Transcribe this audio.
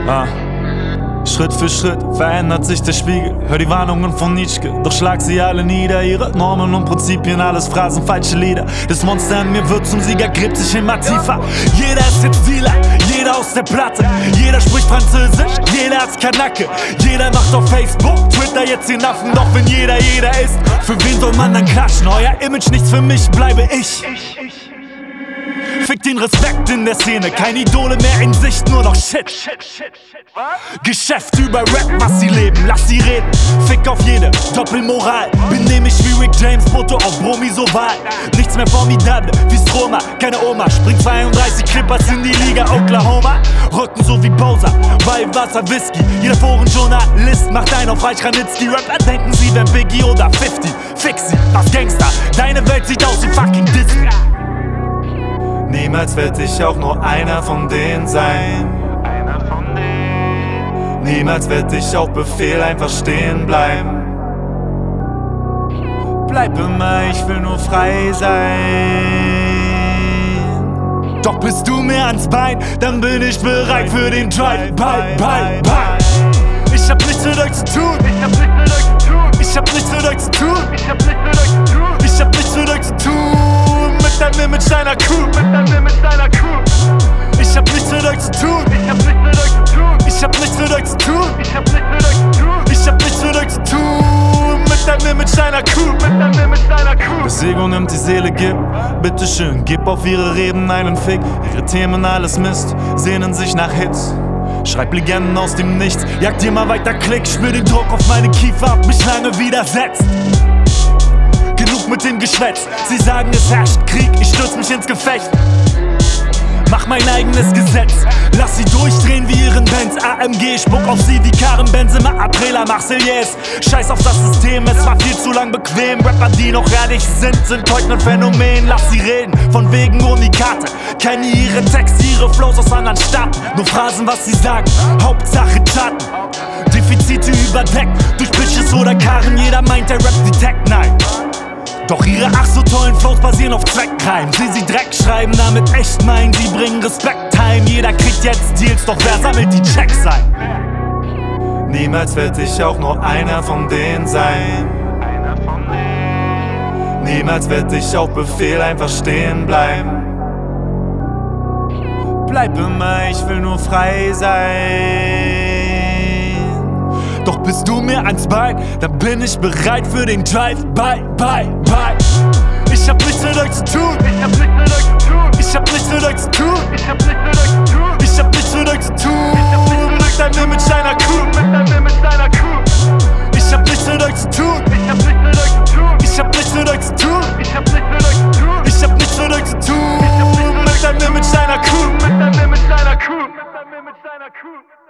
Schritt für Schritt verändert sich der Spiegel. Hör die Warnungen von Nietzsche, doch schlag sie alle nieder. Ihre Normen und Prinzipien, alles Phrasen, falsche Lieder. Das Monster in mir wird zum Sieger, gräbt sich immer tiefer. Jeder ist jetzt Dealer, jeder aus der Platte. Jeder spricht Französisch, jeder hat's Kanacke. Jeder macht auf Facebook, Twitter jetzt den Affen. Doch wenn jeder ist, für wen soll man dann klatschen? Euer Image nichts für mich, bleibe ich. Fick den Respekt in der Szene, kein Idole mehr in Sicht, nur noch Shit. Geschäft über Rap, was sie leben, lass sie reden. Fick auf jede Doppelmoral, benehm mich wie Rick James, Foto auf Bromi-Soval. Nichts mehr formidable wie Stroma, keine Oma. Springt 32 Clippers in die Liga Oklahoma. Rücken so wie Bowser, bei Wasser, Whisky. Jeder Forenjournalist macht einen auf Reich Ranitzky. Rapper denken sie, wenn Biggie oder 50. Fix sie, was Gangster, deine Welt sieht aus wie fucking Disney. Niemals werd ich auch nur einer von denen sein. Niemals werd ich auf Befehl einfach stehen bleiben. Bleib immer, ich will nur frei sein. Doch bist du mir ans Bein, dann bin ich bereit für den Drive. Bye. Ich hab nichts mit euch zu tun. Ich hab nichts mit euch zu tun. Ich hab nichts mit euch zu tun. Mit deinem Image deiner Crew. Ich hab nichts mit euch zu tun. Ich hab nichts mit euch zu tun. Ich hab nichts mit euch zu tun. Mit deinem Image deiner Crew. Das Ego nimmt die Seele, gib, bitteschön, gib auf ihre Reden einen Fick. Ihre Themen alles Mist, sehnen sich nach Hits. Schreib Legenden aus dem Nichts, jagt immer weiter Klick. Spür den Druck auf meine Kiefer, hab mich lange widersetzt. Genug mit dem Geschwätz, sie sagen es herrscht Krieg, ich stürz mich ins Gefecht. Mach mein eigenes Gesetz, lass sie durchdrehen wie ihren Benz. AMG, spuck auf sie wie Karim Benzema, Aprila, Marseillaise. Scheiß auf das System, es war viel zu lang bequem. Rapper, die noch ehrlich sind heute ein Phänomen. Lass sie reden, von wegen Unikate. Kenne ihre Texte, ihre Flows aus anderen Staaten. Nur Phrasen, was sie sagen, Hauptsache Charten. Defizite überdeckt, durch Bitches oder Karren. Jeder meint, der Rap die Tech, nein. Doch ihre ach so tollen Flows basieren auf Zweckreim. Sie Dreck schreiben, damit echt meinen, sie bringen Respekt heim. Jeder kriegt jetzt Deals, doch wer sammelt die Checks ein? Niemals werd ich auch nur einer von denen sein. Niemals werd ich auf Befehl einfach stehen bleiben. Bleib immer, ich will nur frei sein. Doch bist du mir ans Bein, dann bin ich bereit für den Drive. Bye. Ich hab nichts mit euch zu tun. Ich hab nichts mit euch zu tun. Ich hab nichts mit euch zu tun. Mit deinem Image deiner Crew. Ich hab nichts mit euch zu tun. Ich hab nichts mit euch zu tun. Ich hab nichts mit euch zu tun. Mit deinem Image deiner Crew.